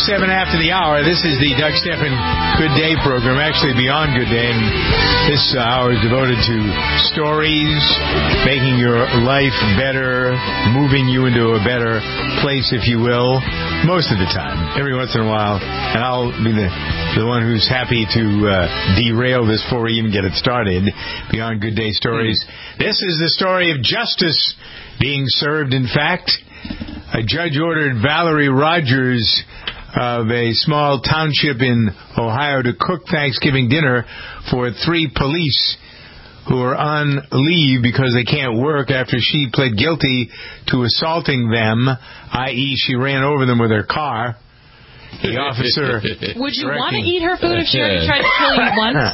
7 after the hour. This is the Doug Stephan Good Day program, actually beyond Good Day. And this hour is devoted to stories, making your life better, moving you into a better place, if you will, most of the time. Every once in a while, and I'll be the one who's happy to derail this before we even get it started. Beyond Good Day stories. This is the story of justice being served. In fact, a judge ordered Valerie Rogers of a small township in Ohio to cook Thanksgiving dinner for 3 police who are on leave because they can't work after she pled guilty to assaulting them, i.e. she ran over them with her car. The officer... Would you want to eat her food if she already tried to kill you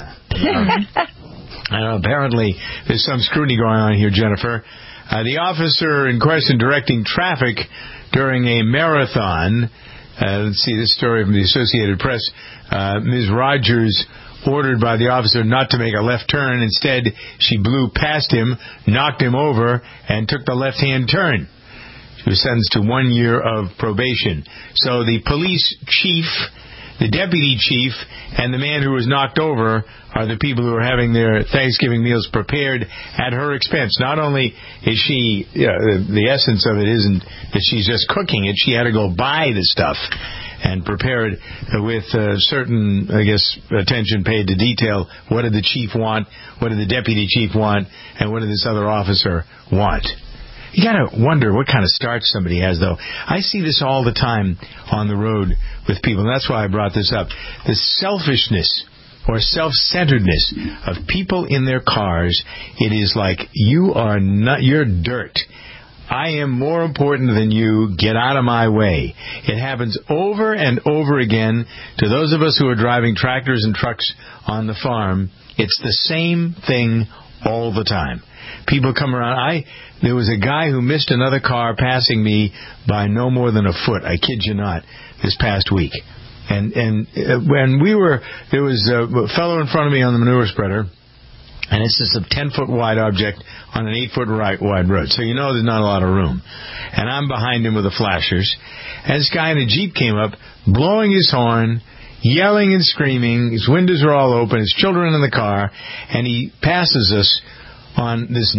once? I don't know, apparently there's some scrutiny going on here, Jennifer. The officer in question directing traffic during a marathon... let's see this story from the Associated Press. Ms. Rogers ordered by the officer not to make a left turn. Instead, she blew past him, knocked him over, and took the left-hand turn. She was sentenced to 1 year of probation. So the police chief, the deputy chief, and the man who was knocked over are the people who are having their Thanksgiving meals prepared at her expense. Not only is she, the essence of it isn't that she's just cooking it, she had to go buy the stuff and prepare it with certain, I guess, attention paid to detail. What did the chief want? What did the deputy chief want? And what did this other officer want? You gotta wonder what kind of start somebody has, though. I see this all the time on the road with people, and that's why I brought this up. The selfishness or self-centeredness of people in their cars. It is like, you're dirt. I am more important than you. Get out of my way. It happens over and over again to those of us who are driving tractors and trucks on the farm. It's the same thing all the time. People come around. There was a guy who missed another car passing me by no more than a foot. I kid you not, this past week. And when there was a fellow in front of me on the manure spreader, and it's just a 10-foot wide object on an 8-foot wide road. So you know there's not a lot of room. And I'm behind him with the flashers. And this guy in a Jeep came up, blowing his horn, yelling and screaming. His windows are all open. His children in the car. And he passes us on this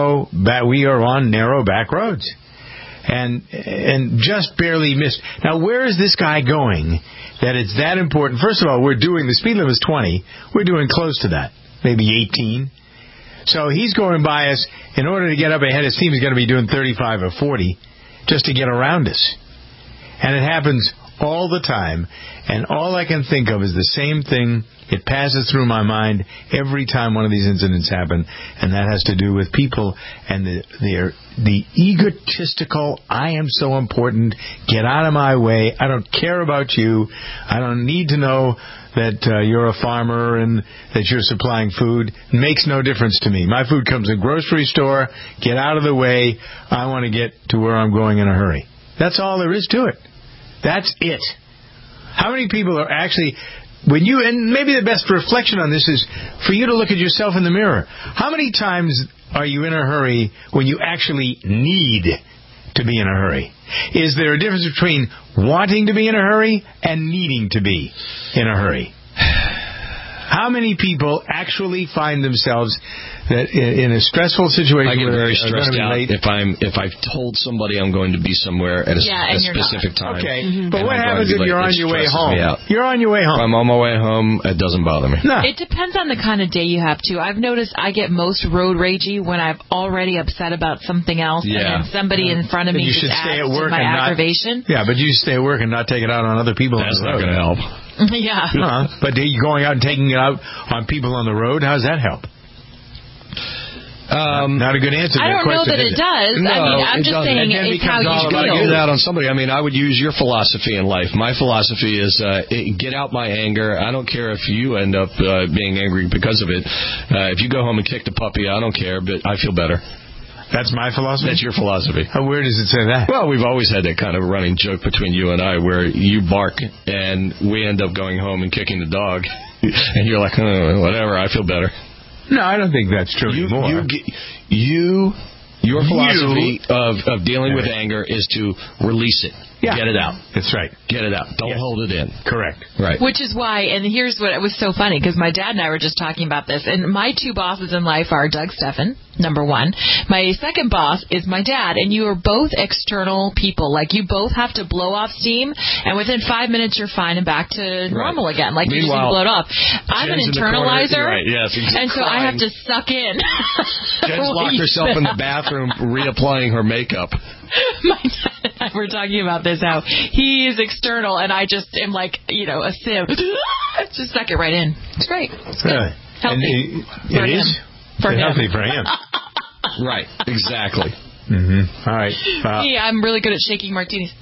we are on narrow back roads. And just barely missed. Now, where is this guy going that it's that important? First of all, the speed limit is 20. We're doing close to that, maybe 18. So he's going by us. In order to get up ahead, it seems he's going to be doing 35 or 40 just to get around us. And it happens all the time. And all I can think of is the same thing. It passes through my mind every time one of these incidents happen, and that has to do with people and the egotistical, I am so important, get out of my way, I don't care about you, I don't need to know that you're a farmer and that you're supplying food. It makes no difference to me. My food comes in a grocery store, get out of the way, I want to get to where I'm going in a hurry. That's all there is to it. That's it. How many people are actually... and maybe the best reflection on this is for you to look at yourself in the mirror. How many times are you in a hurry when you actually need to be in a hurry? Is there a difference between wanting to be in a hurry and needing to be in a hurry? How many people actually find themselves that in a stressful situation? I get very stressed out if I've told somebody I'm going to be somewhere at a specific time. Okay, but what happens if you're on your way home? You're on your way home. If I'm on my way home, it doesn't bother me. No. It depends on the kind of day you have, too. I've noticed I get most road ragey when I'm already upset about something else, and then somebody in front of me just adds to my aggravation. Yeah, but you stay at work and not take it out on other people. That's not going to help. Yeah. But going out and taking it out on people on the road, how does that help? Not a good answer to I don't know that it does. No, I'm just saying it's how you feel. You do that on somebody. I would use your philosophy in life. My philosophy is get out my anger. I don't care if you end up being angry because of it. If you go home and kick the puppy, I don't care, but I feel better. That's my philosophy? That's your philosophy. Where does it say that? Well, we've always had that kind of running joke between you and I where you bark and we end up going home and kicking the dog. And you're like, whatever, I feel better. No, I don't think that's true anymore. Your philosophy of dealing with anger is to release it. Yeah. Get it out. That's right. Get it out. Don't hold it in. Correct. Right. Which is why, and here's what it was so funny, because my dad and I were just talking about this, and my two bosses in life are Doug Steffen, number one. My second boss is my dad, and you are both external people. Like, you both have to blow off steam, and within 5 minutes you're fine and back to normal again. Like, you just need to blow it off. I'm an internalizer, right, yes, and so I have to suck in. Jen's locked herself in the bathroom reapplying her makeup. My dad and I were talking about this, how he is external, and I just am like, a sieve. Just suck it right in. It's great. It's good. Healthy. It is? For him. Healthy for him. Right, exactly. Mm-hmm. All right. Yeah, I'm really good at shaking martinis.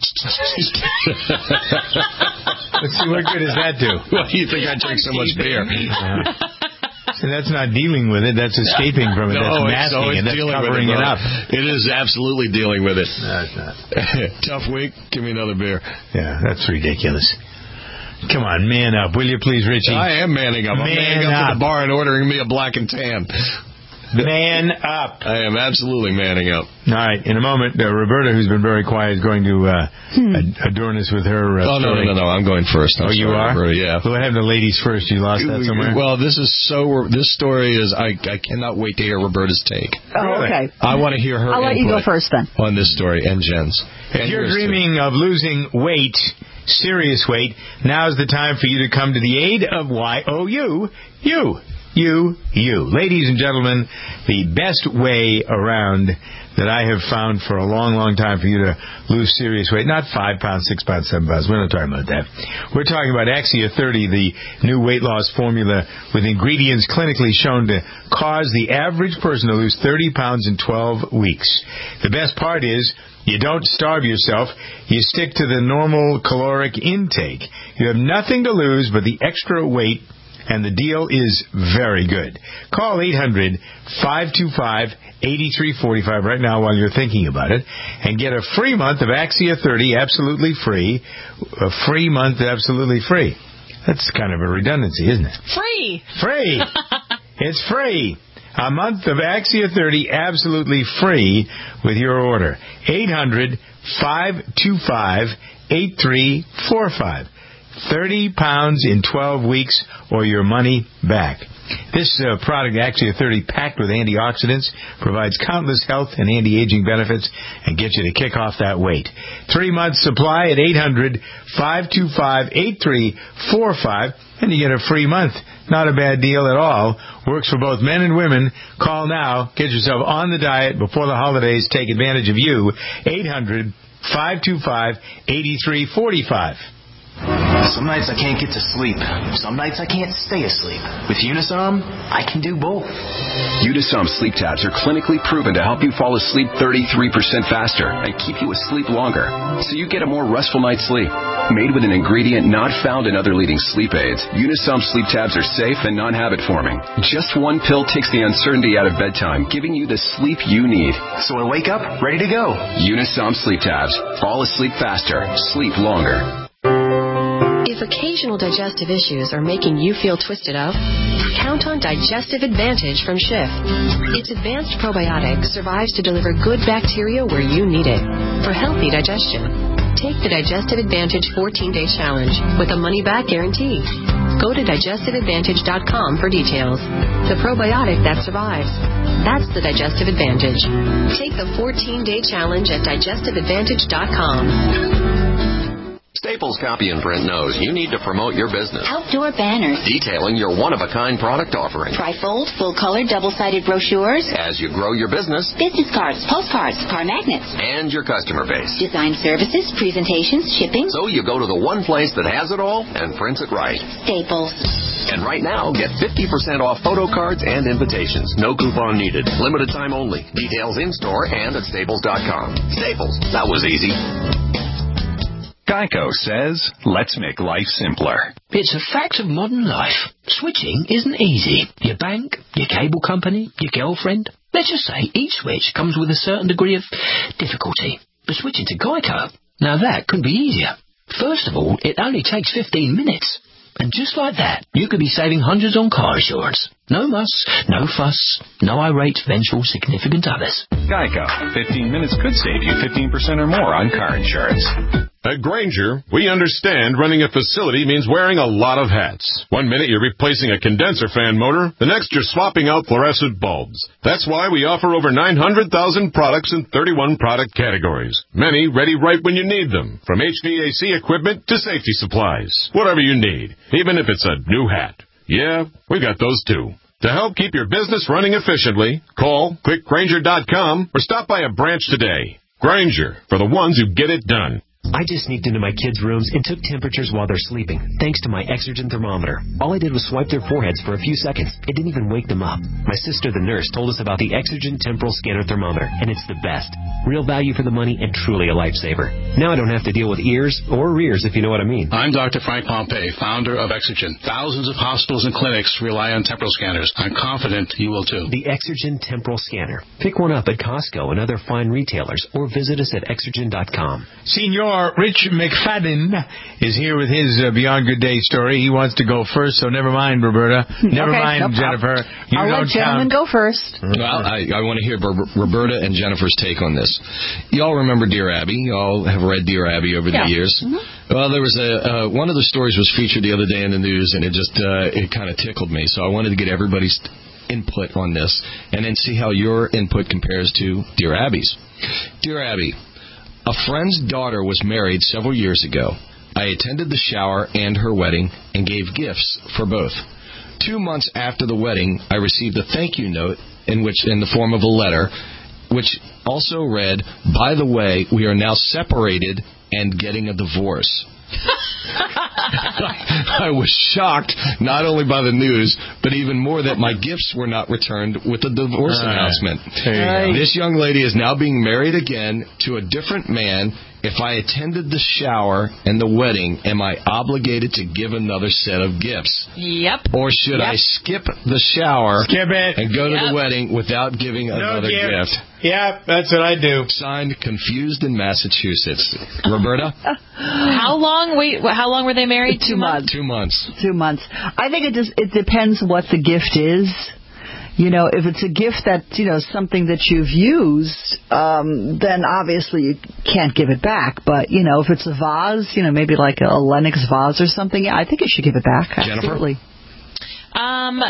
Let's see, what good does that do? Well, you think I drink so much beer. So that's not dealing with it. That's escaping from it. That's masking it. That's covering it up. It is absolutely dealing with it. No, it's not. Tough week. Give me another beer. Yeah, that's ridiculous. Come on, man up, will you please, Richie? I am manning up. I'm manning up to the bar and ordering me a black and tan. Man up. I am absolutely manning up. All right. In a moment, Roberta, who's been very quiet, is going to adorn us with her story. No. I'm going first. You are? Roberta, yeah. We'll have the ladies first. You lost that somewhere? Well, this story is, I cannot wait to hear Roberta's take. Oh, okay. I want to hear her I'll let you go first, then. On this story, and Jen's. If you're dreaming of losing weight, serious weight, now's the time for you to come to the aid of YOU. You. Ladies and gentlemen, the best way around that I have found for a long, long time for you to lose serious weight, not 5 pounds, 6 pounds, 7 pounds. We're not talking about that. We're talking about Axia 30, the new weight loss formula with ingredients clinically shown to cause the average person to lose 30 pounds in 12 weeks. The best part is, you don't starve yourself. You stick to the normal caloric intake. You have nothing to lose but the extra weight, and the deal is very good. Call 800-525-8345 right now while you're thinking about it, and get a free month of Axia 30 absolutely free. A free month absolutely free. That's kind of a redundancy, isn't it? Free! It's free. A month of Axia 30 absolutely free with your order. 800-525-8345. 30 pounds in 12 weeks or your money back. This product, Axia 30, packed with antioxidants, provides countless health and anti-aging benefits and gets you to kick off that weight. 3 months supply at 800-525-8345, and you get a free month. Not a bad deal at all. Works for both men and women. Call now. Get yourself on the diet before the holidays. Take advantage of you. 800-525-8345. Some nights I can't get to sleep. Some nights I can't stay asleep. With Unisom, I can do both. Unisom sleep tabs are clinically proven to help you fall asleep 33% faster and keep you asleep longer, so you get a more restful night's sleep. Made with an ingredient not found in other leading sleep aids, Unisom sleep tabs are safe and non-habit forming. Just one pill takes the uncertainty out of bedtime, giving you the sleep you need. So I wake up ready to go. Unisom sleep tabs. Fall asleep faster. Sleep longer. If occasional digestive issues are making you feel twisted up, count on Digestive Advantage from Schiff. Its advanced probiotic survives to deliver good bacteria where you need it for healthy digestion. Take the Digestive Advantage 14-Day Challenge with a money-back guarantee. Go to digestiveadvantage.com for details. The probiotic that survives. That's the Digestive Advantage. Take the 14-Day Challenge at digestiveadvantage.com. Staples Copy and Print knows you need to promote your business. Outdoor banners. Detailing your one-of-a-kind product offering. Trifold, full-color, double-sided brochures. As you grow your business. Business cards, postcards, car magnets. And your customer base. Design services, presentations, shipping. So you go to the one place that has it all and prints it right. Staples. And right now, get 50% off photo cards and invitations. No coupon needed. Limited time only. Details in-store and at Staples.com. Staples. That was easy. Geico says, let's make life simpler. It's a fact of modern life. Switching isn't easy. Your bank, your cable company, your girlfriend. Let's just say each switch comes with a certain degree of difficulty. But switching to Geico, now that could be easier. First of all, it only takes 15 minutes. And just like that, you could be saving hundreds on car insurance. No muss, no fuss, no irate, vengeful, significant others. Geico. 15 minutes could save you 15% or more on car insurance. At Grainger, we understand running a facility means wearing a lot of hats. 1 minute you're replacing a condenser fan motor, the next you're swapping out fluorescent bulbs. That's why we offer over 900,000 products in 31 product categories. Many ready right when you need them, from HVAC equipment to safety supplies. Whatever you need, even if it's a new hat. Yeah, we got those too. To help keep your business running efficiently, call clickgrainger.com or stop by a branch today. Grainger, for the ones who get it done. I just sneaked into my kids' rooms and took temperatures while they're sleeping, thanks to my Exergen thermometer. All I did was swipe their foreheads for a few seconds. It didn't even wake them up. My sister, the nurse, told us about the Exergen Temporal Scanner Thermometer, and it's the best. Real value for the money and truly a lifesaver. Now I don't have to deal with ears or rears, if you know what I mean. I'm Dr. Frank Pompey, founder of Exergen. Thousands of hospitals and clinics rely on temporal scanners. I'm confident you will too. The Exergen Temporal Scanner. Pick one up at Costco and other fine retailers, or visit us at Exergen.com. Senior Rich McFadden is here with his Beyond Good Day story. He wants to go first, so never mind, Roberta. Never mind, Jennifer. I'll let gentlemen go first. Well, I want to hear Roberta and Jennifer's take on this. Y'all remember Dear Abby. Y'all have read Dear Abby over the years. Mm-hmm. Well, there was one of the stories was featured the other day in the news, and it kind of tickled me. So I wanted to get everybody's input on this and then see how your input compares to Dear Abby's. Dear Abby, a friend's daughter was married several years ago. I attended the shower and her wedding and gave gifts for both. 2 months after the wedding, I received a thank you note in the form of a letter, which also read, "By the way, we are now separated and getting a divorce." I was shocked not only by the news, but even more that my gifts were not returned with the divorce announcement. This young lady is now being married again to a different man. If I attended the shower and the wedding, am I obligated to give another set of gifts? Yep. Or should I skip the shower and go to the wedding without giving another gift? Yeah, that's what I do. Signed, Confused in Massachusetts. Roberta? How long were they married? 2 months. 2 months. 2 months. I think it depends what the gift is. You know, if it's a gift that, something that you've used, then obviously you can't give it back. But, if it's a vase, maybe like a Lenox vase or something, I think you should give it back. Absolutely. Jennifer?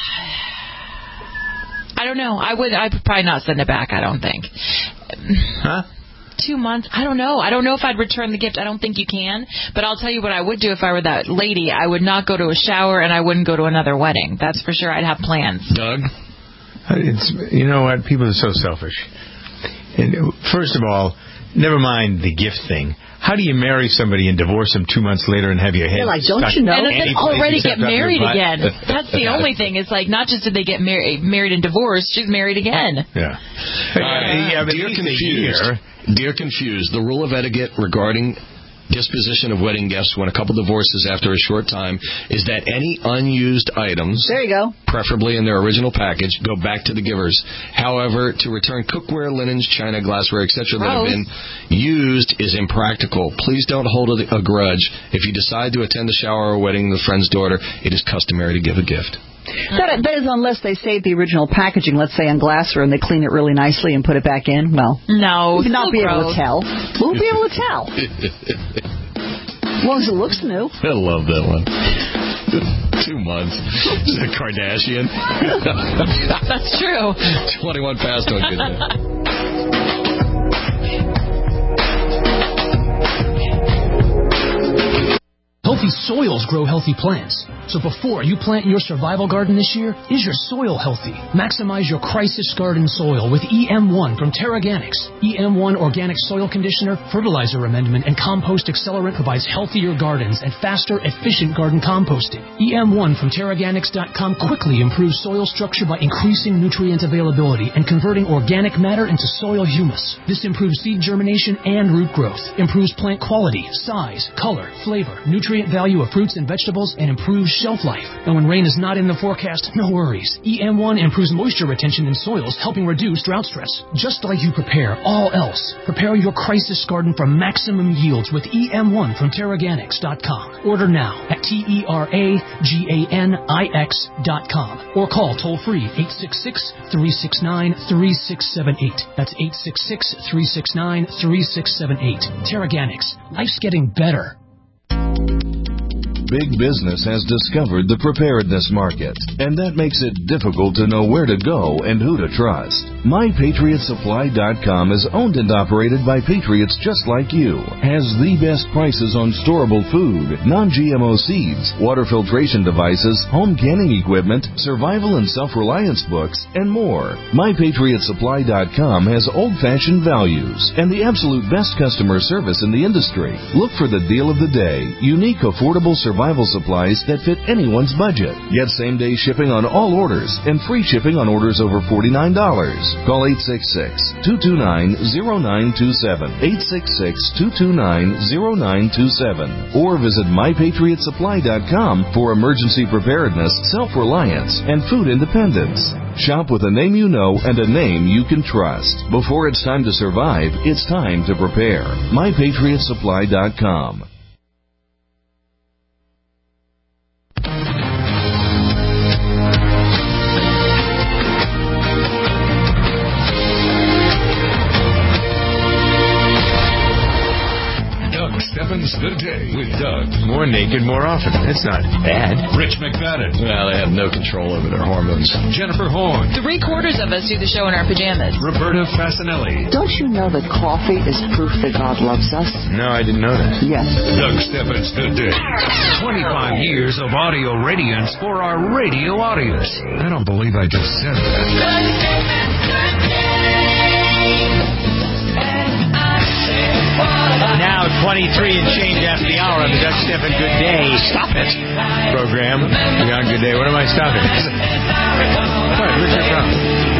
I don't know. I would probably not send it back, I don't think. Huh? 2 months? I don't know. I don't know if I'd return the gift. I don't think you can. But I'll tell you what I would do if I were that lady. I would not go to a shower and I wouldn't go to another wedding. That's for sure. I'd have plans. Doug? You know what? People are so selfish. And first of all, never mind the gift thing. How do you marry somebody and divorce them 2 months later and have your head don't you know? And then already get married again. That's the only thing. It's like not just did they get married and divorced, she's married again. Yeah. Dear Confused, the rule of etiquette regarding disposition of wedding gifts when a couple divorces after a short time is that any unused items, there you go, preferably in their original package, go back to the givers. However, to return cookware, linens, china, glassware, etc. that have been used is impractical. Please don't hold a grudge. If you decide to attend the shower or wedding of a friend's daughter, it is customary to give a gift. That is unless they save the original packaging, let's say on glassware, and they clean it really nicely and put it back in. Well, no, we'll not be able to tell. We'll be able to tell. As long as it looks new. I love that one. 2 months. She's a Kardashian. That's true. 21 past on Good Day. Healthy soils grow healthy plants. So before you plant your survival garden this year, is your soil healthy? Maximize your crisis garden soil with EM1 from Terraganics. EM1 Organic Soil Conditioner, Fertilizer Amendment, and Compost Accelerant provides healthier gardens and faster, efficient garden composting. EM1 from Terraganics.com quickly improves soil structure by increasing nutrient availability and converting organic matter into soil humus. This improves seed germination and root growth, improves plant quality, size, color, flavor, nutrient value of fruits and vegetables, and improves shelf life. And when rain is not in the forecast, no worries. EM1 improves moisture retention in soils, helping reduce drought stress. Just like you prepare all else, prepare your crisis garden for maximum yields with EM1 from Terraganics.com. Order now at TerraGanix.com or call toll-free 866-369-3678. That's 866-369-3678. Terraganics. Life's getting better. Big business has discovered the preparedness market, and that makes it difficult to know where to go and who to trust. MyPatriotSupply.com is owned and operated by patriots just like you, has the best prices on storable food, non-GMO seeds, water filtration devices, home canning equipment, survival and self-reliance books, and more. MyPatriotSupply.com has old-fashioned values and the absolute best customer service in the industry. Look for the deal of the day, unique, affordable survival supplies that fit anyone's budget. Get same-day shipping on all orders and free shipping on orders over $49. Call 866-229-0927, 866-229-0927, or visit MyPatriotSupply.com for emergency preparedness, self-reliance, and food independence. Shop with a name you know and a name you can trust. Before it's time to survive, it's time to prepare. MyPatriotSupply.com. Steffens Good Day with Doug. More naked, more often. That's not bad. Rich McFadden. Well, they have no control over their hormones. Jennifer Horn. 3/4 of us do the show in our pajamas. Roberta Fasanelli. Don't you know that coffee is proof that God loves us? No, I didn't know that. Yes. Doug Steffens Good Day. 25 years of audio radiance for our radio audience. I don't believe I just said that. Now 23 and change after the hour on the Doug Stephan Good Day. Stop it. Program. Beyond Good Day. What am I stopping? What? Where's your problem?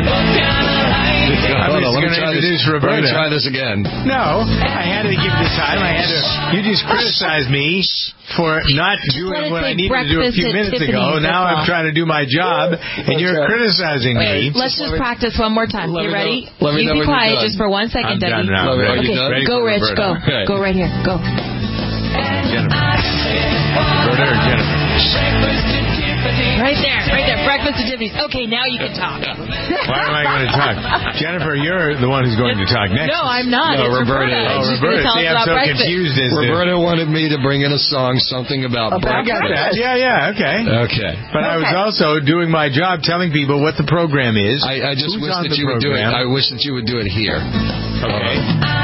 I'm just going to introduce Roberta. Let me try this again. No, I had to give the time. You just criticized me for not doing what I needed to do a few minutes ago. Now I'm trying to do my job, and you're criticizing me. Let's just practice one more time. You ready? Let me you be quiet just for 1 second, I'm Dougie. done now. Okay, go, Rich. Go. Okay. Go right here. Go. Jennifer. Roberta or Jennifer? Right there. Breakfast at Tiffany's. Okay, now you can talk. Why am I going to talk? Jennifer, you're the one who's going to talk next. No, I'm not. No, it's Roberta. Roberta. Oh, Roberta. See, I'm so confused as Roberta wanted me to bring in a song, something about breakfast. I got that. Yeah, okay. Okay. But I was also doing my job telling people what the program is. I just wish that you would do it. I wish that you would do it here. Okay.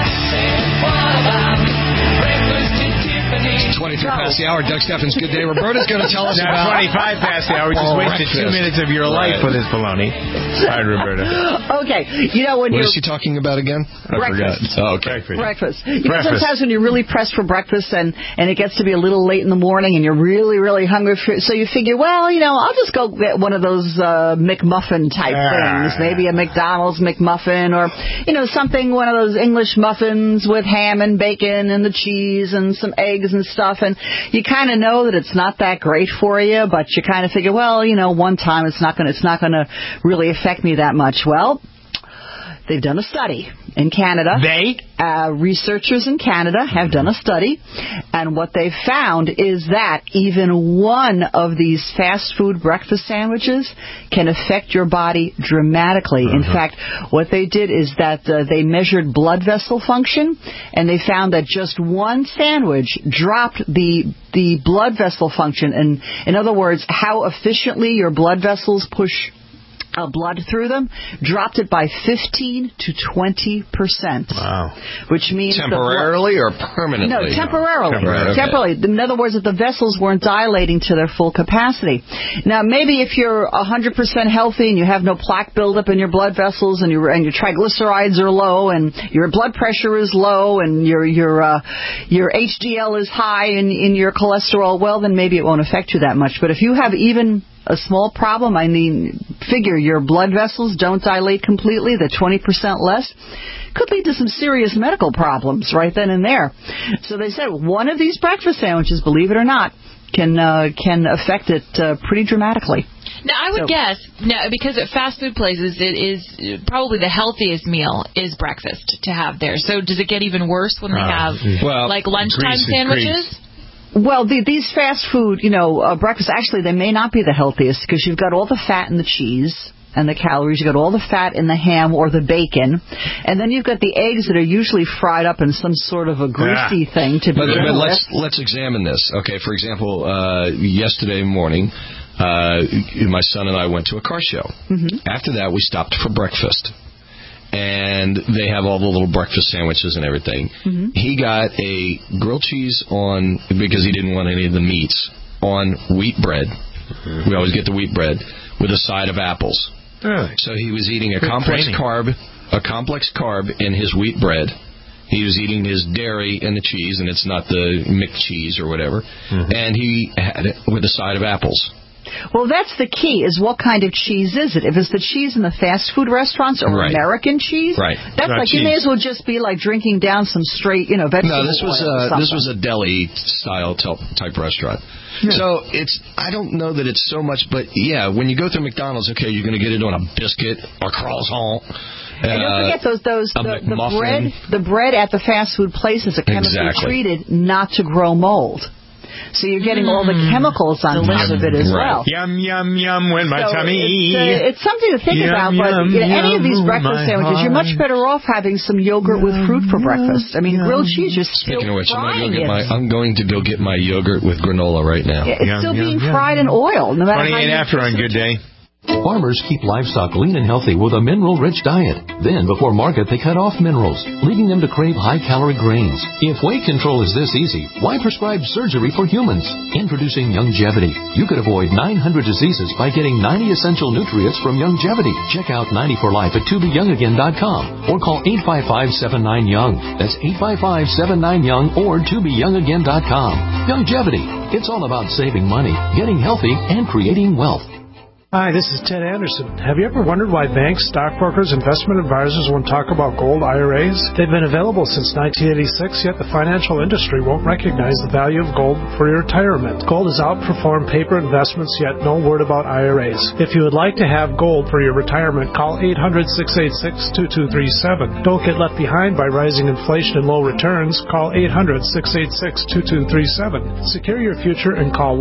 23 past the hour. Doug Steffens Good Day. Roberta's going to tell us now about 25 past the hour. We just wasted 2 minutes of your life for this baloney. All right, Roberta. Okay. You know when What is she talking about again? I forgot. Oh, okay. Breakfast. You know, sometimes when you're really pressed for breakfast and it gets to be a little late in the morning and you're really, really hungry, so you figure, well, I'll just go get one of those McMuffin type things. Maybe a McDonald's McMuffin or, something, one of those English muffins with ham and bacon and the cheese and some eggs and stuff. And you kind of know that it's not that great for you, but you kind of figure, well, one time it's not going to really affect me that much. Well, they've done a study in Canada. Researchers in Canada have done a study, and what they've found is that even one of these fast food breakfast sandwiches can affect your body dramatically. In fact, what they did is that they measured blood vessel function, and they found that just one sandwich dropped the blood vessel function, and in other words, how efficiently your blood vessels push blood through them, dropped it by 15 to 20%. Wow. Which means temporarily or permanently? No, temporarily. Okay. Temporarily. In other words, that the vessels weren't dilating to their full capacity. Now, maybe if you're 100% healthy and you have no plaque buildup in your blood vessels and your triglycerides are low and your blood pressure is low and your HDL is high in your cholesterol, well, then maybe it won't affect you that much. But if you have even a small problem, figure your blood vessels don't dilate completely, the 20% less, could lead to some serious medical problems right then and there. So they said one of these breakfast sandwiches, believe it or not, can affect it pretty dramatically. Now, I would guess, because at fast food places, it is probably the healthiest meal is breakfast to have there. So does it get even worse when they have, like, lunchtime sandwiches? Well, these fast food, breakfast, actually, they may not be the healthiest because you've got all the fat in the cheese and the calories. You've got all the fat in the ham or the bacon. And then you've got the eggs that are usually fried up in some sort of a greasy thing to begin with. But let's examine this. Okay, for example, yesterday morning, my son and I went to a car show. Mm-hmm. After that, we stopped for breakfast. And they have all the little breakfast sandwiches and everything. Mm-hmm. He got a grilled cheese because he didn't want any of the meats, on wheat bread. Mm-hmm. We always get the wheat bread, with a side of apples. Really? So he was eating a complex carb in his wheat bread. He was eating his dairy and the cheese, and it's not the McCheese or whatever. Mm-hmm. And he had it with a side of apples. Well, that's the key, is what kind of cheese is it? If it's the cheese in the fast food restaurants or American cheese, that's not like cheese. You may as well just be like drinking down some straight, vegetable No, this was a deli-style type restaurant. Yeah. So I don't know that it's so much, but when you go through McDonald's, okay, you're going to get it on a biscuit or croissant. And don't forget the bread at the fast food places are chemically treated not to grow mold. So you're getting all the chemicals on top of it as well. Yum, yum, yum, when my tummy. It's something to think about, but any of these breakfast sandwiches, you're much better off having some yogurt with fruit for breakfast. I mean, grilled cheese, you're still frying it. I'm going to go get my yogurt with granola right now. It's still being fried in oil, no matter 28 after on Good Day. Farmers keep livestock lean and healthy with a mineral-rich diet. Then, before market, they cut off minerals, leading them to crave high-calorie grains. If weight control is this easy, why prescribe surgery for humans? Introducing Youngevity. You could avoid 900 diseases by getting 90 essential nutrients from Youngevity. Check out 90 for Life at tobeyoungagain.com or call 855-79-YOUNG. That's 855-79-YOUNG or tobeyoungagain.com. Youngevity. It's all about saving money, getting healthy, and creating wealth. Hi, this is Ted Anderson. Have you ever wondered why banks, stockbrokers, investment advisors won't talk about gold IRAs? They've been available since 1986, yet the financial industry won't recognize the value of gold for your retirement. Gold has outperformed paper investments, yet no word about IRAs. If you would like to have gold for your retirement, call 800-686-2237. Don't get left behind by rising inflation and low returns. Call 800-686-2237. Secure your future and call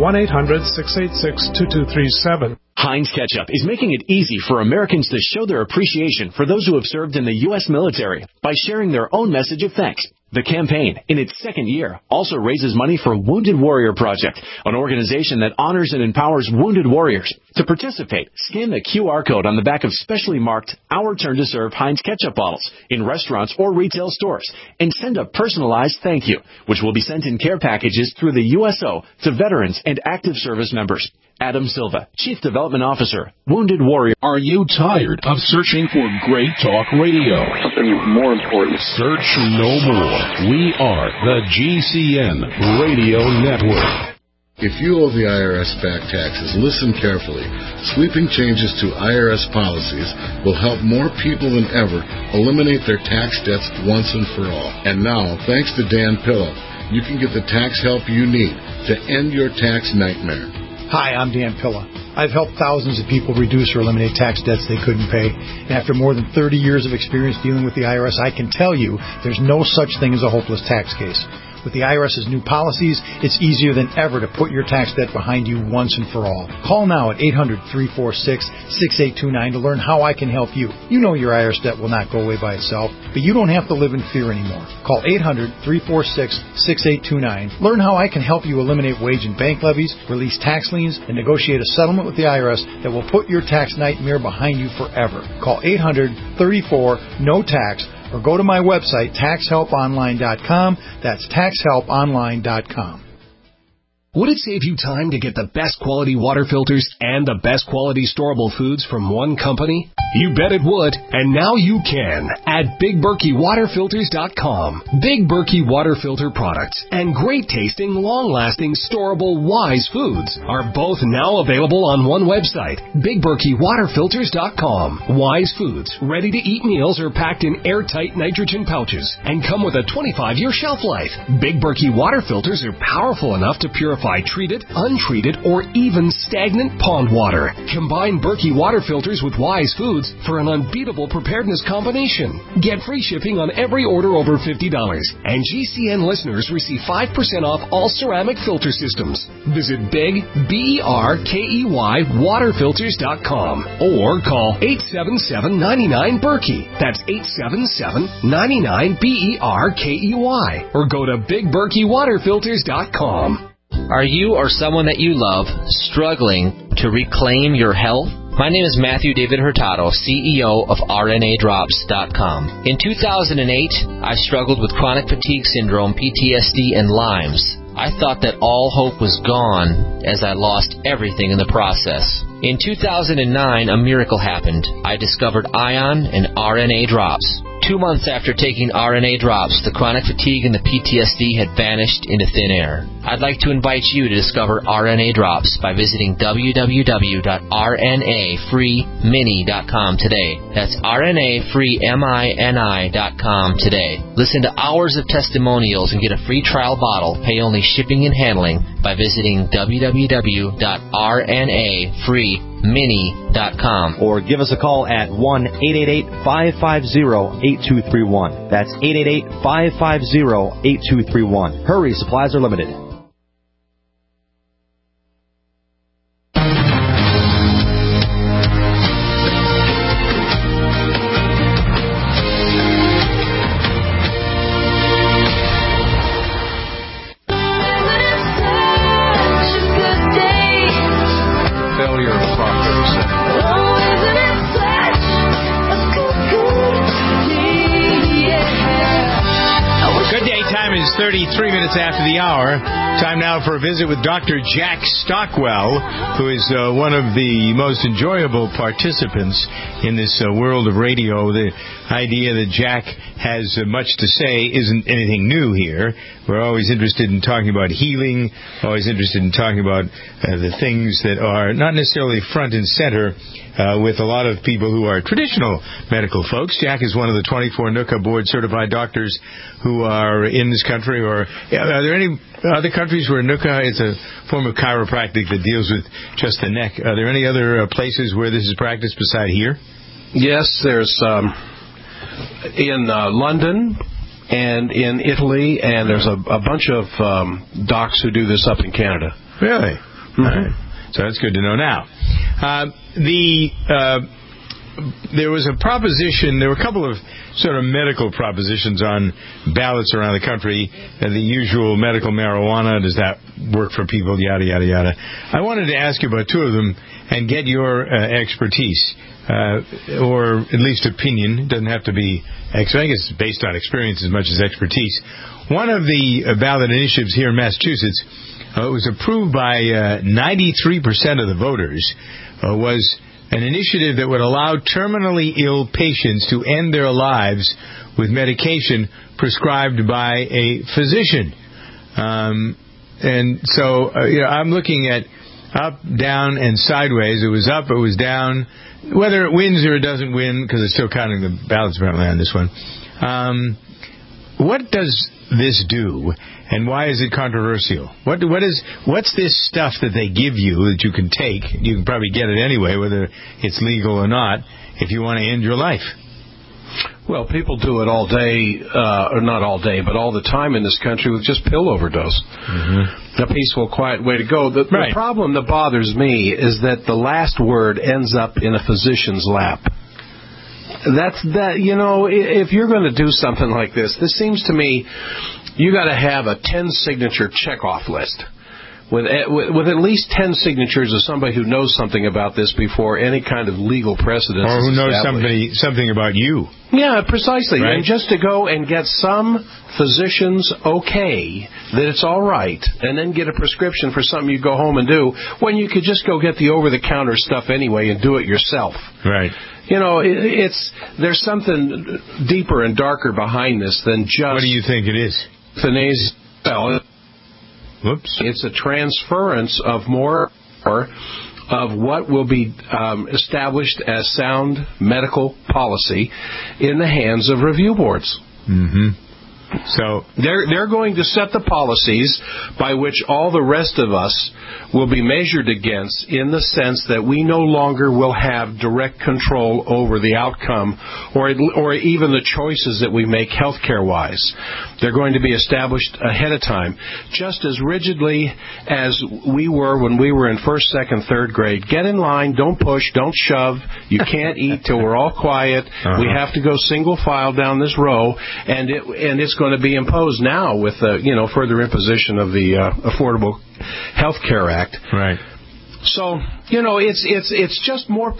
1-800-686-2237. Heinz Ketchup is making it easy for Americans to show their appreciation for those who have served in the U.S. military by sharing their own message of thanks. The campaign, in its second year, also raises money for Wounded Warrior Project, an organization that honors and empowers wounded warriors. To participate, scan the QR code on the back of specially marked Our Turn to Serve Heinz Ketchup bottles in restaurants or retail stores and send a personalized thank you, which will be sent in care packages through the USO to veterans and active service members. Adam Silva, Chief Development Officer, Wounded Warrior. Are you tired of searching for great talk radio? Something more important. Search no more. We are the GCN Radio Network. If you owe the IRS back taxes, listen carefully. Sweeping changes to IRS policies will help more people than ever eliminate their tax debts once and for all. And now, thanks to Dan Pilla, you can get the tax help you need to end your tax nightmare. Hi, I'm Dan Pilla. I've helped thousands of people reduce or eliminate tax debts they couldn't pay. And after more than 30 years of experience dealing with the IRS, I can tell you there's no such thing as a hopeless tax case. With the IRS's new policies, it's easier than ever to put your tax debt behind you once and for all. Call now at 800-346-6829 to learn how I can help you. You know your IRS debt will not go away by itself, but you don't have to live in fear anymore. Call 800-346-6829. Learn how I can help you eliminate wage and bank levies, release tax liens, and negotiate a settlement with the IRS that will put your tax nightmare behind you forever. Call 800-34-NO-TAX. Or go to my website, taxhelponline.com. That's taxhelponline.com. Would it save you time to get the best quality water filters and the best quality storable foods from one company? You bet it would, and now you can at BigBerkeyWaterFilters.com. Big Berkey Water Filter products and great tasting, long-lasting, storable Wise foods are both now available on one website, BigBerkeyWaterFilters.com. Wise foods, ready-to-eat meals are packed in airtight nitrogen pouches and come with a 25-year shelf life. Big Berkey water filters are powerful enough to purify purify treated, untreated, or even stagnant pond water. Combine Berkey water filters with Wise Foods for an unbeatable preparedness combination. Get free shipping on every order over $50. And GCN listeners receive 5% off all ceramic filter systems. Visit Big, BERKEY, waterfilters.com or call 877-99-BERKEY. That's 877-99-BERKEY. Or go to BigBerkeyWaterFilters.com. Are you or someone that you love struggling to reclaim your health? My name is Matthew David Hurtado, CEO of RNADrops.com. In 2008, I struggled with chronic fatigue syndrome, PTSD, and Lyme's. I thought that all hope was gone as I lost everything in the process. In 2009, a miracle happened. I discovered Ion and RNA Drops. 2 months after taking RNA Drops, the chronic fatigue and the PTSD had vanished into thin air. I'd like to invite you to discover RNA Drops by visiting www.rnafreemini.com today. That's rnafreemini.com today. Listen to hours of testimonials and get a free trial bottle. Pay only shipping and handling by visiting www.rnafreemini.com. Or give us a call at 1-888-550-8231. That's 888-550-8231. Hurry, supplies are limited. Good day. Time is 33 minutes after the hour. Time now for a visit with Dr. Jack Stockwell, who is one of the most enjoyable participants in this world of radio. The idea that Jack has much to say isn't anything new here. We're always interested in talking about healing, always interested in talking about the things that are not necessarily front and center with a lot of people who are traditional medical folks. Jack is one of the 24 NUCA board-certified doctors who are in this country. Or are there any other countries where NUCA is a form of chiropractic that deals with just the neck? Are there any other places where this is practiced beside here? Yes, there's in London and in Italy, and there's a bunch of docs who do this up in Canada. Really? Mm-hmm. All right. So that's good to know now. There was a proposition, there were a couple of sort of medical propositions on ballots around the country. The usual medical marijuana, does that work for people, yada, yada, yada. I wanted to ask you about two of them and get your expertise, or at least opinion. It doesn't have to be, I guess it's based on experience as much as expertise. One of the ballot initiatives here in Massachusetts, it was approved by 93% of the voters, was an initiative that would allow terminally ill patients to end their lives with medication prescribed by a physician. And so I'm looking at up, down, and sideways. It was up, it was down. Whether it wins or it doesn't win, because it's still counting the ballots apparently on this one. What does this do, and why is it controversial? What's this stuff that they give you that you can take? You can probably get it anyway, whether it's legal or not, if you want to end your life. Well, people do it all day, or not all day, but all the time in this country with just pill overdose. Mm-hmm. A peaceful, quiet way to go. The problem that bothers me is that the last word ends up in a physician's lap. If you're going to do something like this seems to me you got to have a 10-signature checkoff list with at least 10 signatures of somebody who knows something about this before any kind of legal precedent. Or who knows something about you. Yeah, precisely. Right? And just to go and get some physician's okay that it's all right, and then get a prescription for something you go home and do, when you could just go get the over-the-counter stuff anyway and do it yourself. Right. There's something deeper and darker behind this than just... What do you think it is? Euthanasia. Whoops. It's a transference of more of what will be established as sound medical policy in the hands of review boards. Mm-hmm. So they're going to set the policies by which all the rest of us will be measured against, in the sense that we no longer will have direct control over the outcome or even the choices that we make healthcare-wise. They're going to be established ahead of time, just as rigidly as we were when we were in first, second, third grade. Get in line, don't push, don't shove. You can't eat till we're all quiet. We have to go single file down this row, and it's going to be imposed now with further imposition of the Affordable Health Care Act. Right. So it's just more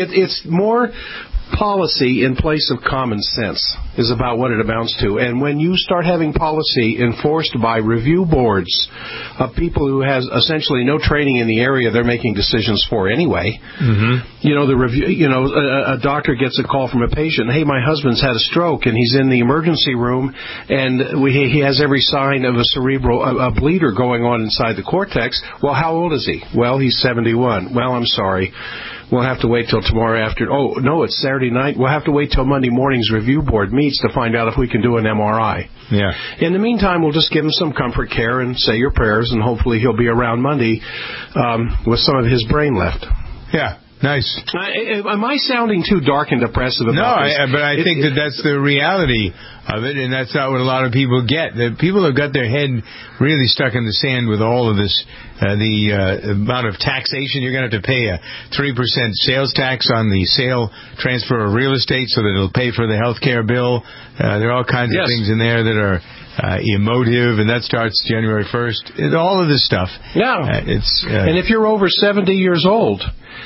policy in place of common sense is about what it amounts to. And when you start having policy enforced by review boards of people who has essentially no training in the area they're making decisions for anyway, a doctor gets a call from a patient, hey, my husband's had a stroke and he's in the emergency room and he has every sign of a bleeder going on inside the cortex. Well, how old is he? Well, he's 71. Well, I'm sorry. We'll have to wait till tomorrow afternoon. Oh, no, it's Saturday night. We'll have to wait till Monday morning's review board meets to find out if we can do an MRI. Yeah. In the meantime, we'll just give him some comfort care and say your prayers, and hopefully he'll be around Monday with some of his brain left. Yeah. Nice. Am I sounding too dark and depressive about this? No, but I think that's the reality of it, and that's not what a lot of people get. The people have got their head really stuck in the sand with all of this. The amount of taxation, you're going to have to pay a 3% sales tax on the sale transfer of real estate so that it'll pay for the health care bill. There are all kinds of things in there that are emotive, and that starts January 1st. All of this stuff. Yeah. And if you're over 70 years old,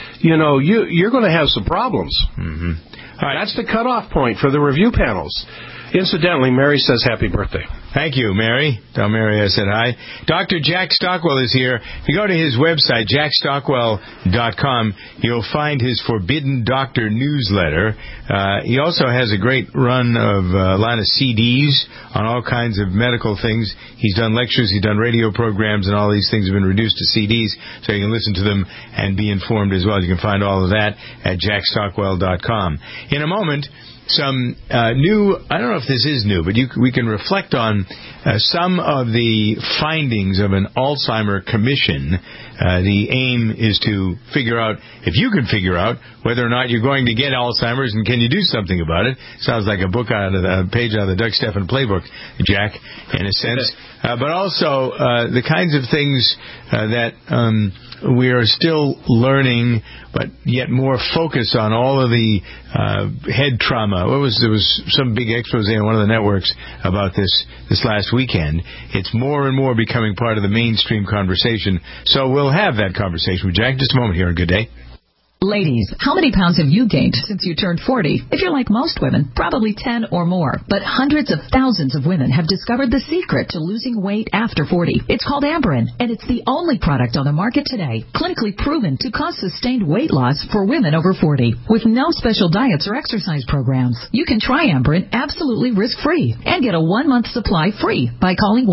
you're going to have some problems. Mm-hmm. All right. That's the cutoff point for the review panels. Incidentally, Mary says happy birthday. Thank you, Mary. Tell Mary I said hi. Dr. Jack Stockwell is here. If you go to his website, jackstockwell.com, you'll find his Forbidden Doctor newsletter. He also has a great run of a lot of CDs on all kinds of medical things. He's done lectures, he's done radio programs, and all these things have been reduced to CDs, so you can listen to them and be informed as well. You can find all of that at jackstockwell.com. In a moment, some new, I don't know if this is new, but we can reflect on some of the findings of an Alzheimer commission. The aim is to figure out, if you can figure out whether or not you're going to get Alzheimer's and can you do something about it. Sounds like a book out of the page out of the Doug Steffen playbook, Jack, in a sense. But also the kinds of things that we are still learning, but yet more focus on all of the head trauma. There was some big expose on one of the networks about this last weekend. It's more and more becoming part of the mainstream conversation. So we'll have that conversation with Jack in just a moment here on Good Day. Ladies, how many pounds have you gained since you turned 40? If you're like most women, probably 10 or more. But hundreds of thousands of women have discovered the secret to losing weight after 40. It's called Amberen, and it's the only product on the market today clinically proven to cause sustained weight loss for women over 40 with no special diets or exercise programs. You can try Amberen absolutely risk-free and get a 1-month supply free by calling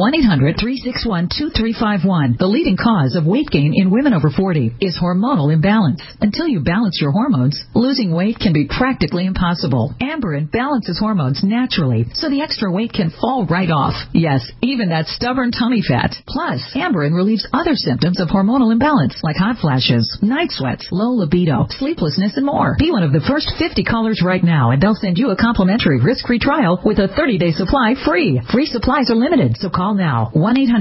1-800-361-2351. The leading cause of weight gain in women over 40 is hormonal imbalance. Until you balance your hormones, losing weight can be practically impossible. Amberen balances hormones naturally, so the extra weight can fall right off. Yes, even that stubborn tummy fat. Plus, Amberen relieves other symptoms of hormonal imbalance, like hot flashes, night sweats, low libido, sleeplessness, and more. Be one of the first 50 callers right now, and they'll send you a complimentary risk-free trial with a 30-day supply free. Free supplies are limited, so call now.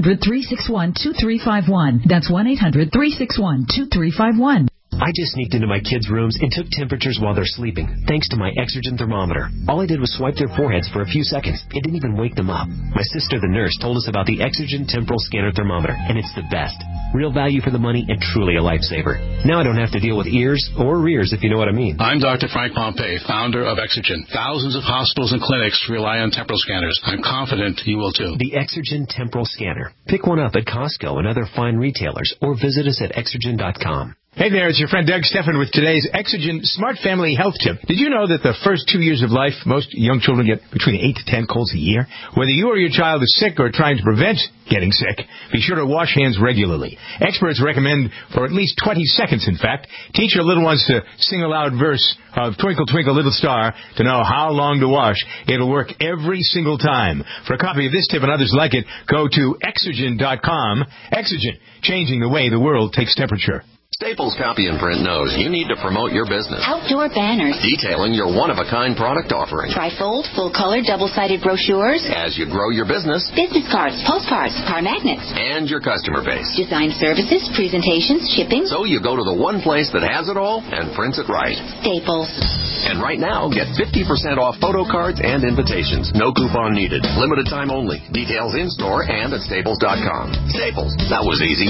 1-800-361-2351. That's 1-800-361-2351. I just sneaked into my kids' rooms and took temperatures while they're sleeping, thanks to my Exergen thermometer. All I did was swipe their foreheads for a few seconds. It didn't even wake them up. My sister, the nurse, told us about the Exergen temporal scanner thermometer, and it's the best. Real value for the money and truly a lifesaver. Now I don't have to deal with ears or rears, if you know what I mean. I'm Dr. Frank Pompey, founder of Exergen. Thousands of hospitals and clinics rely on temporal scanners. I'm confident you will too. The Exergen temporal scanner. Pick one up at Costco and other fine retailers, or visit us at Exergen.com. Hey there, it's your friend Doug Stephan with today's Exogen Smart Family Health Tip. Did you know that the first 2 years of life, most young children get between 8 to 10 colds a year? Whether you or your child is sick or trying to prevent getting sick, be sure to wash hands regularly. Experts recommend for at least 20 seconds, in fact. Teach your little ones to sing a loud verse of Twinkle, Twinkle, Little Star to know how long to wash. It'll work every single time. For a copy of this tip and others like it, go to Exogen.com. Exogen, changing the way the world takes temperature. Staples Copy and Print knows you need to promote your business. Outdoor banners. Detailing your one-of-a-kind product offering. Trifold, full-color, double-sided brochures. As you grow your business. Business cards, postcards, car magnets. And your customer base. Design services, presentations, shipping. So you go to the one place that has it all and prints it right. Staples. And right now, get 50% off photo cards and invitations. No coupon needed. Limited time only. Details in-store and at Staples.com. Staples. That was easy.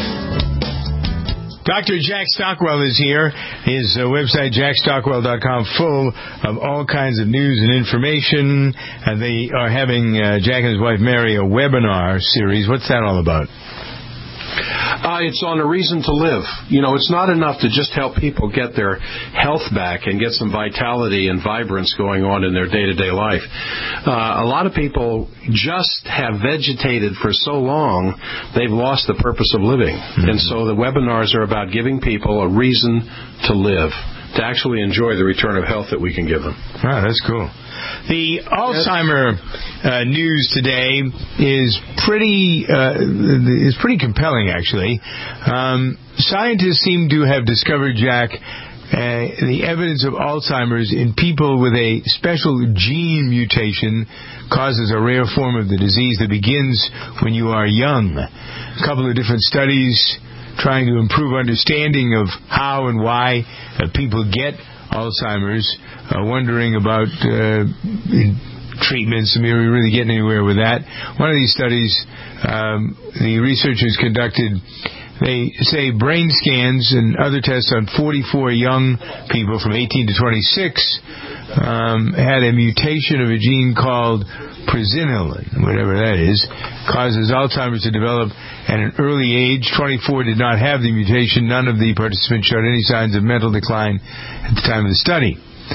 Dr. Jack Stockwell is here. His website, jackstockwell.com, full of all kinds of news and information. And they are having, Jack and his wife Mary, a webinar series. What's that all about? It's on a reason to live. You know, it's not enough to just help people get their health back and get some vitality and vibrance going on in their day-to-day life. A lot of people just have vegetated for so long, they've lost the purpose of living. Mm-hmm. And so the webinars are about giving people a reason to live, to actually enjoy the return of health that we can give them. Wow, that's cool. The Alzheimer news today is pretty compelling, actually. Scientists seem to have discovered, Jack, the evidence of Alzheimer's in people with a special gene mutation causes a rare form of the disease that begins when you are young. A couple of different studies trying to improve understanding of how and why people get Alzheimer's, wondering about treatments. I mean, are we really getting anywhere with that? One of these studies, the researchers conducted, they say brain scans and other tests on 44 young people from 18 to 26 had a mutation of a gene called presenilin, whatever that is, causes Alzheimer's to develop at an early age. 24 did not have the mutation. None of the participants showed any signs of mental decline at the time of the study.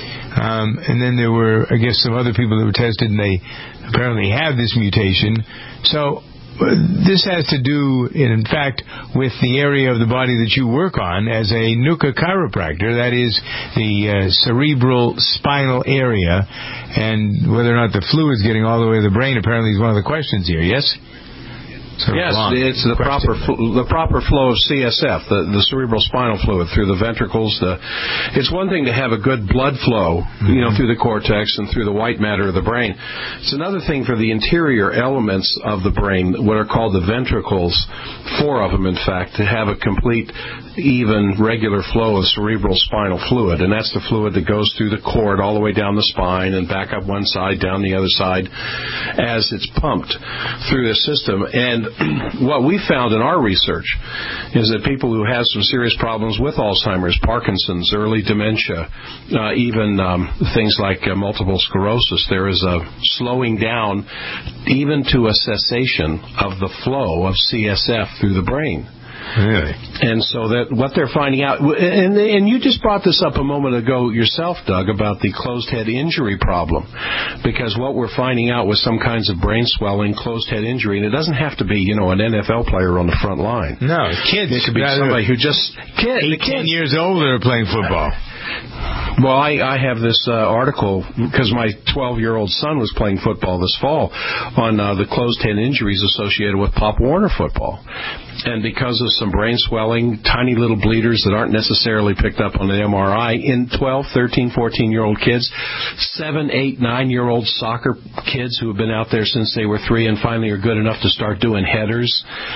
And then there were, I guess, some other people that were tested, and they apparently have this mutation. So this has to do, in fact, with the area of the body that you work on as a NUCA chiropractor, that is the cerebral spinal area, and whether or not the fluid's getting all the way to the brain apparently is one of the questions here, yes? Yes, it's the proper flow of CSF, the cerebral spinal fluid through the ventricles. It's one thing to have a good blood flow, through the cortex and through the white matter of the brain. It's another thing for the interior elements of the brain, what are called the ventricles, 4 of them, in fact, to have a complete, even, regular flow of cerebral spinal fluid. And that's the fluid that goes through the cord all the way down the spine and back up one side, down the other side, as it's pumped through the system. And what we found in our research is that people who have some serious problems with Alzheimer's, Parkinson's, early dementia, even things like multiple sclerosis, there is a slowing down, even to a cessation of the flow of CSF through the brain. Really? And so that what they're finding out, and you just brought this up a moment ago yourself, Doug, about the closed head injury problem, because what we're finding out with some kinds of brain swelling, closed head injury, and it doesn't have to be, an NFL player on the front line. No, kids. It could be somebody who just 10 years old that are playing football. Well, I have this article because my 12-year-old son was playing football this fall on the closed head injuries associated with Pop Warner football. And because of some brain swelling, tiny little bleeders that aren't necessarily picked up on an MRI in 12, 13, 14-year-old kids, 7, 8, 9-year-old soccer kids who have been out there since they were 3 and finally are good enough to start doing headers,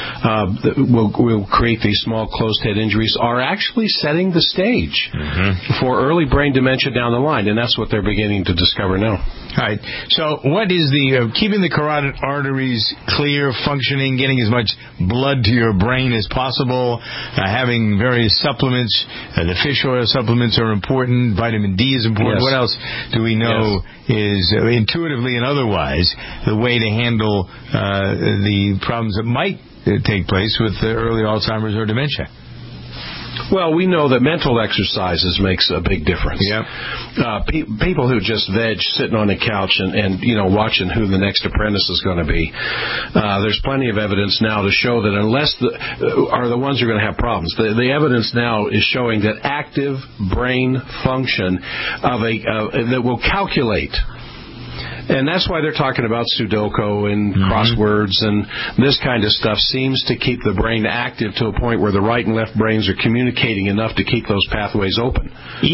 will create these small closed head injuries, are actually setting the stage for early brain dementia down the line, and that's what they're beginning to discover now. All right. So what is the keeping the carotid arteries clear, functioning, getting as much blood to your brain as possible, having various supplements, the fish oil supplements are important, vitamin D is important. Yes. What else do we know is intuitively and otherwise the way to handle the problems that might take place with early Alzheimer's or dementia? Well, we know that mental exercises makes a big difference. Yep. People who just veg sitting on the couch and watching who the next apprentice is going to be, there's plenty of evidence now to show that unless are the ones who are going to have problems. The evidence now is showing that active brain function that will calculate. And that's why they're talking about Sudoku and crosswords and this kind of stuff seems to keep the brain active to a point where the right and left brains are communicating enough to keep those pathways open.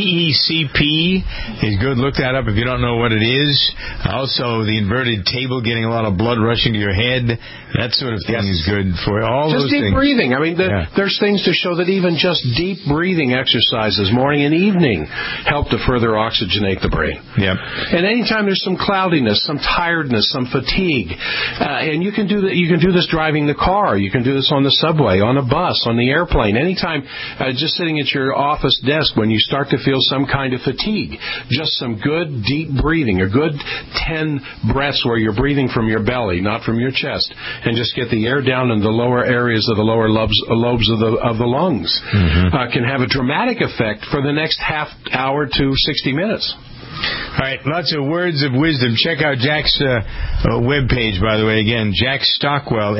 EECP is good. Look that up if you don't know what it is. Also, the inverted table, getting a lot of blood rushing to your head, that sort of thing is good for all just those things. Just deep breathing. I mean, there's things to show that even just deep breathing exercises, morning and evening, help to further oxygenate the brain. Yep. And anytime there's some cloudiness, some tiredness, some fatigue, and you can do that. You can do this driving the car. You can do this on the subway, on a bus, on the airplane. Anytime, just sitting at your office desk when you start to feel some kind of fatigue, just some good deep breathing, a good 10 breaths where you're breathing from your belly, not from your chest, and just get the air down in the lower areas of the lower lobes of the lungs, can have a dramatic effect for the next half hour to 60 minutes. All right, lots of words of wisdom. Check out Jack's webpage, by the way. Again, Jack Stockwell,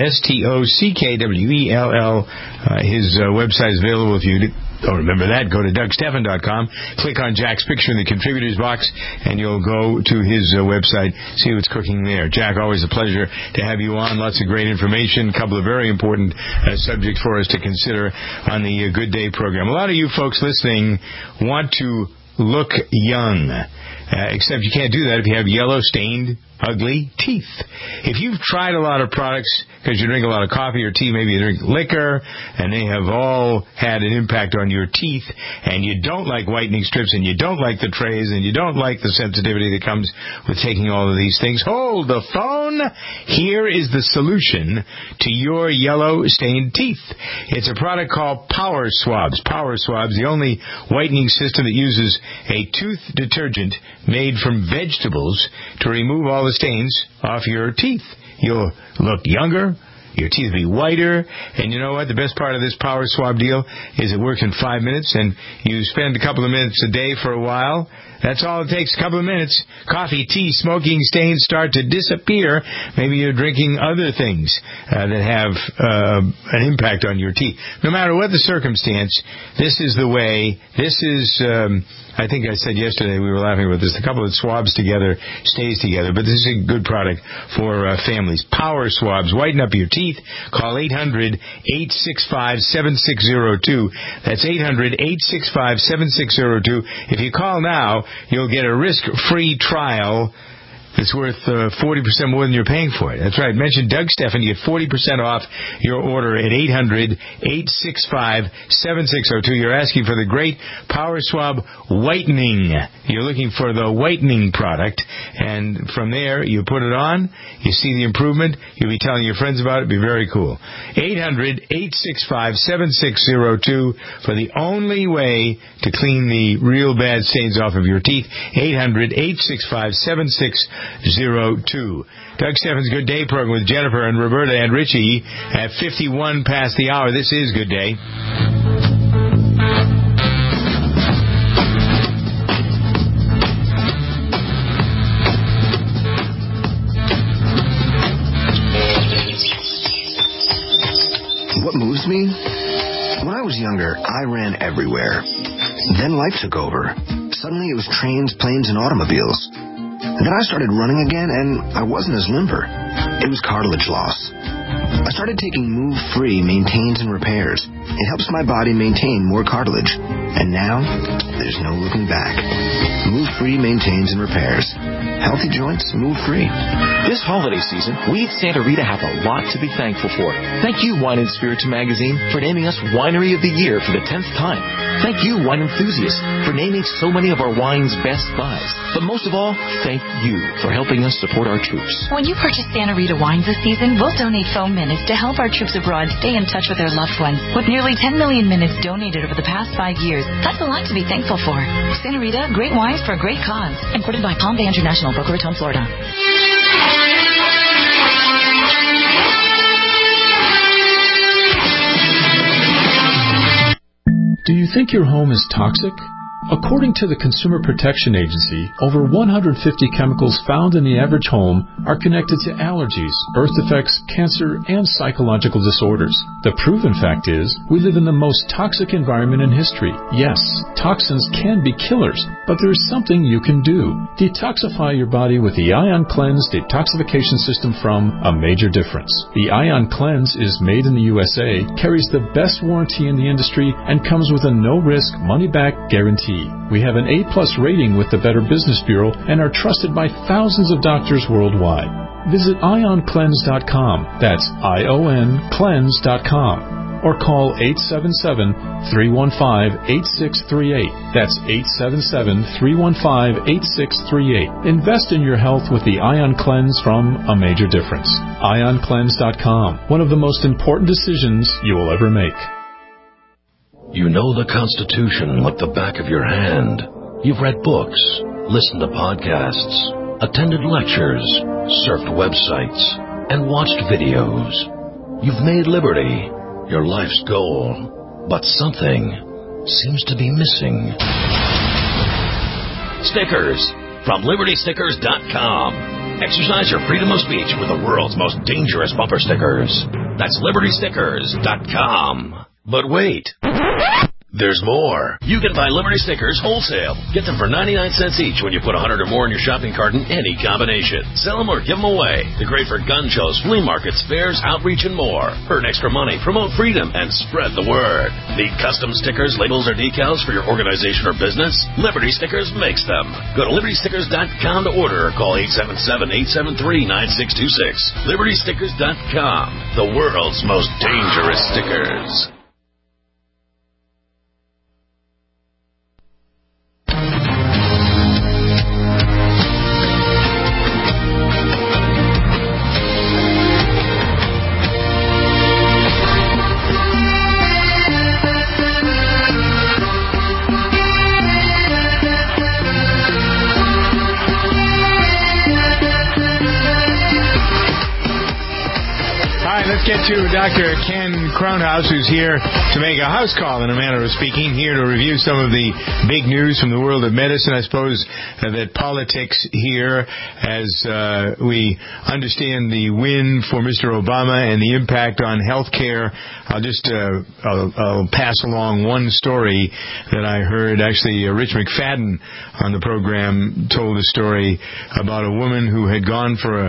STOCKWELL. His website is available if you don't remember that. Go to DougStephan.com, click on Jack's picture in the contributors box, and you'll go to his website, see what's cooking there. Jack, always a pleasure to have you on. Lots of great information. A couple of very important subjects for us to consider on the Good Day program. A lot of you folks listening want to look young. Except you can't do that if you have yellow, stained, ugly teeth. If you've tried a lot of products because you drink a lot of coffee or tea, maybe you drink liquor, and they have all had an impact on your teeth, and you don't like whitening strips, and you don't like the trays, and you don't like the sensitivity that comes with taking all of these things, hold the phone. Here is the solution to your yellow, stained teeth. It's a product called Power Swabs. Power Swabs, the only whitening system that uses a tooth detergent made from vegetables to remove all the stains off your teeth. You'll look younger, your teeth will be whiter, and you know what? The best part of this Power Swab deal is it works in 5 minutes, and you spend a couple of minutes a day for a while. That's all it takes, a couple of minutes. Coffee, tea, smoking stains start to disappear. Maybe you're drinking other things that have an impact on your teeth. No matter what the circumstance, this is the way. This is... I think I said yesterday, we were laughing about this, a couple of swabs together stays together, but this is a good product for families. Power Swabs, whiten up your teeth. Call 800-865-7602. That's 800-865-7602. If you call now, you'll get a risk-free trial. It's worth 40% more than you're paying for it. That's right. Mention Doug Stephan. You get 40% off your order at 800-865-7602. You're asking for the great Power Swab whitening. You're looking for the whitening product. And from there, you put it on. You see the improvement. You'll be telling your friends about it. It'll be very cool. 800-865-7602 for the only way to clean the real bad stains off of your teeth. 800-865-7602. Doug Stephan's Good Day program with Jennifer and Roberta and Richie at 51 past the hour. This is Good Day. What moves me? When I was younger, I ran everywhere. Then life took over. Suddenly it was trains, planes, and automobiles. And then I started running again, and I wasn't as limber. It was cartilage loss. I started taking Move Free Maintains and Repairs. It helps my body maintain more cartilage. And now, there's no looking back. Move Free Maintains and Repairs. Healthy joints, move free. This holiday season, we at Santa Rita have a lot to be thankful for. Thank you, Wine and Spirits Magazine, for naming us Winery of the Year for the 10th time. Thank you, wine enthusiasts, for naming so many of our wines best buys. But most of all, thank you for helping us support our troops. When you purchase Santa Rita wines this season, we'll donate foam minutes to help our troops abroad stay in touch with their loved ones. With nearly 10 million minutes donated over the past 5 years, that's a lot to be thankful for. Santa Rita, great wines for a great cause. Imported by Palm Bay International, Boca Raton, Florida. Do you think your home is toxic? According to the Consumer Protection Agency, over 150 chemicals found in the average home are connected to allergies, birth defects, cancer, and psychological disorders. The proven fact is, we live in the most toxic environment in history. Yes, toxins can be killers, but there is something you can do. Detoxify your body with the Ion Cleanse detoxification system from A Major Difference. The Ion Cleanse is made in the USA, carries the best warranty in the industry, and comes with a no-risk, money-back guarantee. We have an A+ rating with the Better Business Bureau and are trusted by thousands of doctors worldwide. Visit IonCleanse.com. That's IonCleanse.com. Or call 877-315-8638. That's 877-315-8638. Invest in your health with the Ion Cleanse from A Major Difference. IonCleanse.com. One of the most important decisions you will ever make. You know the Constitution like the back of your hand. You've read books, listened to podcasts, attended lectures, surfed websites, and watched videos. You've made liberty your life's goal, but something seems to be missing. Stickers from LibertyStickers.com. Exercise your freedom of speech with the world's most dangerous bumper stickers. That's LibertyStickers.com. But wait, there's more. You can buy Liberty Stickers wholesale. Get them for 99 cents each when you put 100 or more in your shopping cart in any combination. Sell them or give them away. They're great for gun shows, flea markets, fairs, outreach, and more. Earn extra money, promote freedom, and spread the word. Need custom stickers, labels, or decals for your organization or business? Liberty Stickers makes them. Go to LibertyStickers.com to order or call 877-873-9626. LibertyStickers.com. The world's most dangerous stickers. Let's get to Dr. Ken Kronhaus, who's here to make a house call, in a manner of speaking, here to review some of the big news from the world of medicine. I suppose that politics here, as we understand the win for Mr. Obama and the impact on health care. I'll pass along one story that I heard. Actually, Rich McFadden on the program told a story about a woman who had gone for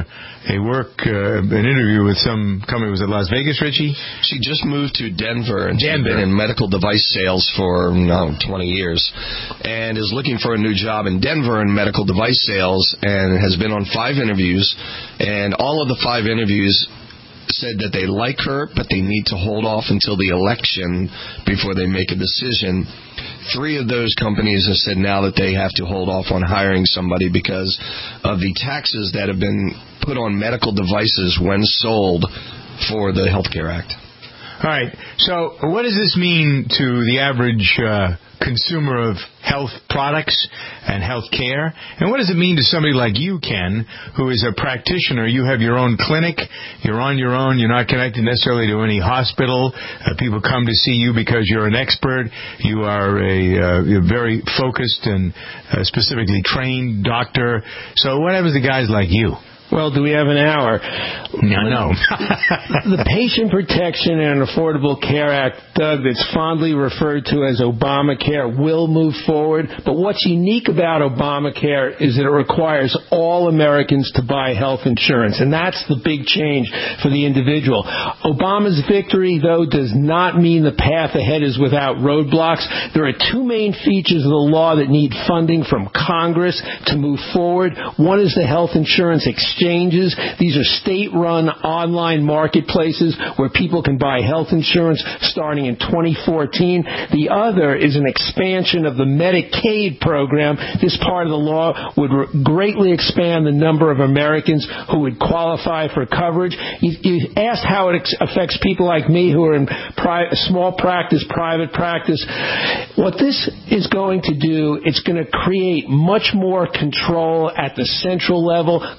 an interview with some company. Was it Las Vegas, Richie? She just moved to Denver, and she's been in medical device sales for 20 years, and is looking for a new job in Denver in medical device sales, and has been on 5 interviews, and all of the 5 interviews said that they like her, but they need to hold off until the election before they make a decision. 3 of those companies have said now that they have to hold off on hiring somebody because of the taxes that have been put on medical devices when sold for the Health Care Act. All right. So what does this mean to the average consumer of health products and health care? And what does it mean to somebody like you, Ken, who is a practitioner? You have your own clinic. You're on your own. You're not connected necessarily to any hospital. People come to see you because you're an expert. You are you're very focused and specifically trained doctor. So what happens to guys like you? Well, do we have an hour? No. The Patient Protection and Affordable Care Act, Doug, that's fondly referred to as Obamacare, will move forward. But what's unique about Obamacare is that it requires all Americans to buy health insurance, and that's the big change for the individual. Obama's victory, though, does not mean the path ahead is without roadblocks. There are 2 main features of the law that need funding from Congress to move forward. One is the health insurance exchanges. These are state-run online marketplaces where people can buy health insurance starting in 2014. The other is an expansion of the Medicaid program. This part of the law would greatly expand the number of Americans who would qualify for coverage. You asked how it affects people like me who are in small practice, private practice. What this is going to do, it's going to create much more control at the central level. Government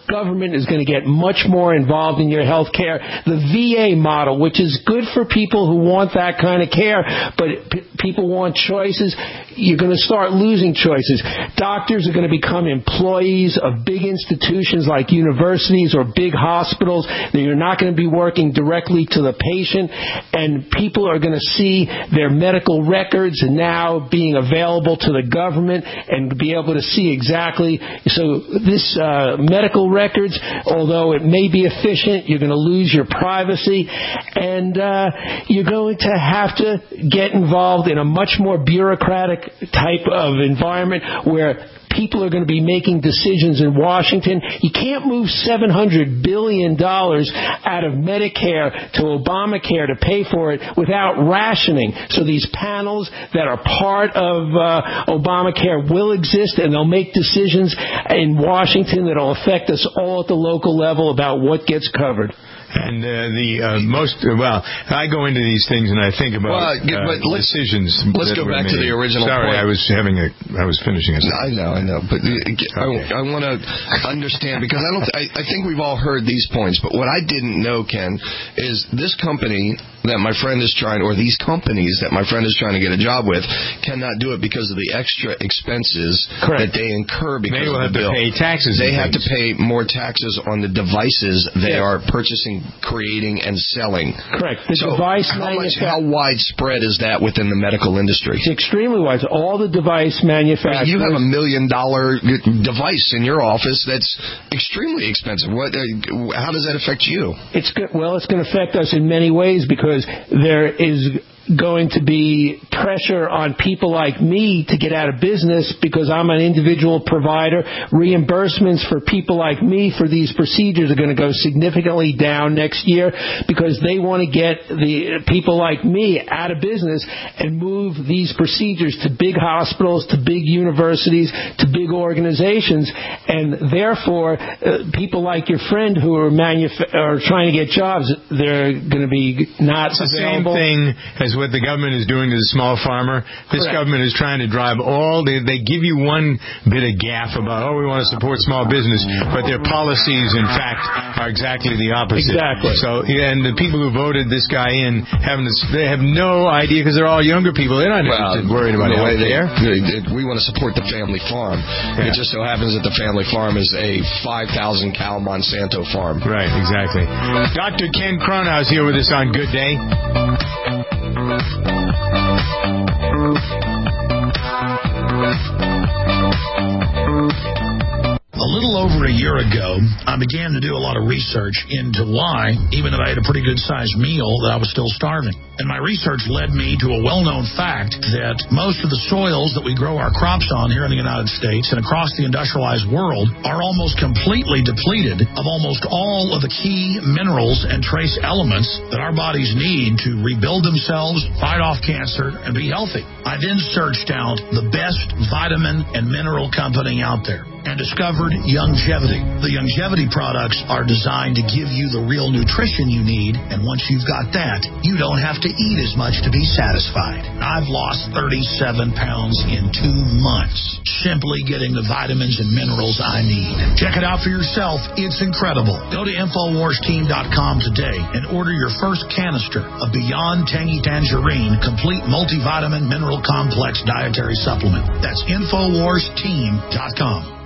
government is going to get much more involved in your health care. The VA model, which is good for people who want that kind of care, but people want choices, you're going to start losing choices. Doctors are going to become employees of big institutions like universities or big hospitals. You're not going to be working directly to the patient, and people are going to see their medical records now being available to the government and be able to see exactly. So this medical records, although it may be efficient, you're going to lose your privacy, and you're going to have to get involved in a much more bureaucratic type of environment where people are going to be making decisions in Washington. You can't move $700 billion out of Medicare to Obamacare to pay for it without rationing. So these panels that are part of Obamacare will exist, and they'll make decisions in Washington that will affect us all at the local level about what gets covered. And I go into these things and I think about decisions. Let's go back to the original point. Sorry, I was finishing it. I know, but I want to understand, because I think we've all heard these points, but what I didn't know, Ken, is this company that my friend is trying, or these companies that my friend is trying to get a job with, cannot do it because of the extra expenses that they incur because of the bill. They will have to pay taxes. They have to pay more taxes on the devices they are purchasing, creating, and selling. Correct. The so device how widespread is that within the medical industry? It's extremely wide. All the device manufacturers. You have $1 million device in your office that's extremely expensive. How does that affect you? It's good. Well, it's going to affect us in many ways, because there is going to be pressure on people like me to get out of business because I'm an individual provider. Reimbursements for people like me for these procedures are going to go significantly down next year because they want to get the people like me out of business and move these procedures to big hospitals, to big universities, to big organizations. And therefore, people like your friend who are trying to get jobs, they're going to be not available. The same thing as what the government is doing to the small farmer. This government is trying to drive they give you one bit of gaff about, we want to support small business, but their policies, in fact, are exactly the opposite. Exactly. So, and the people who voted this guy in, they have no idea, because they're all younger people. They're not worried about health care. We want to support the family farm. Yeah. It just so happens that the family farm is a 5,000 cow Monsanto farm. Right, exactly. Dr. Ken Cronhaus here with us on Good Day. A little over a year ago, I began to do a lot of research into why, even though I had a pretty good-sized meal, that I was still starving. And my research led me to a well-known fact that most of the soils that we grow our crops on here in the United States and across the industrialized world are almost completely depleted of almost all of the key minerals and trace elements that our bodies need to rebuild themselves, fight off cancer, and be healthy. I then searched out the best vitamin and mineral company out there and discovered Youngevity. The Youngevity products are designed to give you the real nutrition you need, and once you've got that, you don't have to eat as much to be satisfied. I've lost 37 pounds in 2 months, simply getting the vitamins and minerals I need. Check it out for yourself. It's incredible. Go to InfoWarsTeam.com today and order your first canister of Beyond Tangy Tangerine Complete Multivitamin Mineral Complex Dietary Supplement. That's InfoWarsTeam.com.